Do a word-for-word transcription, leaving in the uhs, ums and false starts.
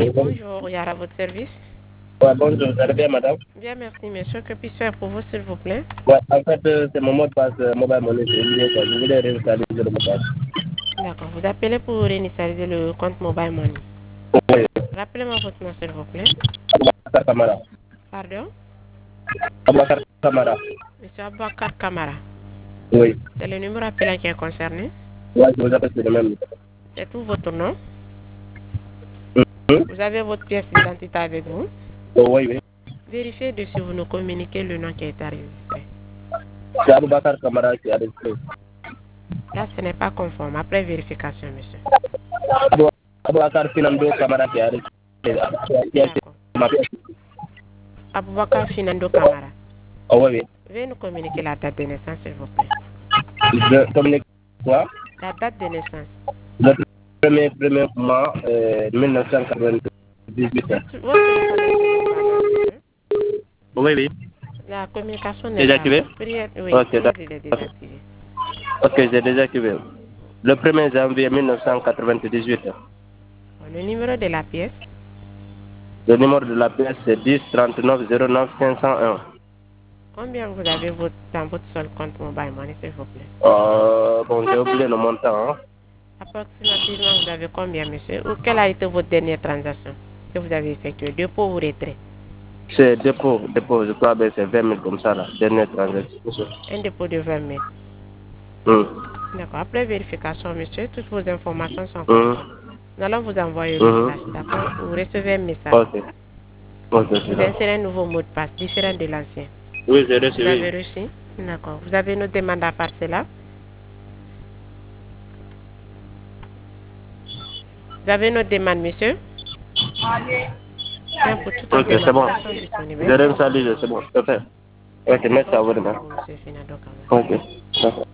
Bonjour, Yara, à votre service. Ouais, bonjour, vous allez bien, madame? Bien, merci, monsieur. Que puis-je faire pour vous, s'il vous plaît? Ouais, en fait, euh, c'est mon mot de passe euh, mobile money, c'est oublié, quoi. Je voulais réinstaliser le mot de passe. D'accord. Vous appelez pour réinitialiser le compte Mobile Money. Oui, Rappelez-moi votre nom, s'il vous plaît. Aboubacar Kamara. Pardon? Aboubacar Kamara. Monsieur Aboubacar Kamara. Oui. C'est le numéro appelant qui est concerné. Ouais, je vous appelle sur le même. C'est tout votre nom. Hum? Vous avez votre pièce d'identité avec vous. Oh, oui, oui. Vérifiez de si vous nous communiquez le nom qui est enregistré. C'est Aboubacar Kamara qui a resté. Là, ce n'est pas conforme. Après vérification, monsieur. Aboubacar Finando Kamara qui a resté. D'accord. Ma pièce. Aboubacar Finando Kamara. Oh, oui, oui. Veuillez nous communiquer la date de naissance, s'il vous plaît. Je communique quoi? La date de naissance. Le premier, premier mois, euh, mille neuf cent quatre-vingt-dix-huit. Votre, votre téléphone est sur le monsieur. Oui, oui. La communication n'est Déjà pas... activé? Prière, oui, Ok, prière, d'accord. il est désactivé. Ok, j'ai déjà activé. Le premier janvier mille neuf cent quatre-vingt-dix-huit. Le numéro de la pièce. Le numéro de la pièce c'est dix trente-neuf zéro neuf cinq cent un. Combien vous avez votre, dans votre seul compte Mobile Money, s'il vous plaît? Euh, bon, j'ai oublié le montant. Hein. Approximativement, vous avez combien, monsieur? Ou quelle a été votre dernière transaction que vous avez effectuée? Dépôt ou retrait? C'est dépôt, dépôt, je crois que c'est vingt mille comme ça, la dernière transaction. Un dépôt de vingt mille. Hum. D'accord. Après vérification, monsieur, toutes vos informations sont Hum. conformes. Nous allons vous envoyer le Hum. flash, d'accord? Vous recevez un message. Ok. Ok, c'est Vous ça. insérez un nouveau mot de passe, différent de l'ancien. Oui, j'ai Vous avez reçu. reçu? D'accord. Vous avez une demande à part cela? Vous avez une autre demande, monsieur? Bien, pour toute Ok, c'est bon. information disponible. J'ai réinstallé, c'est bon, je peux faire. Ok, merci à vous demain. Monsieur Finado Kamara. Ok, d'accord.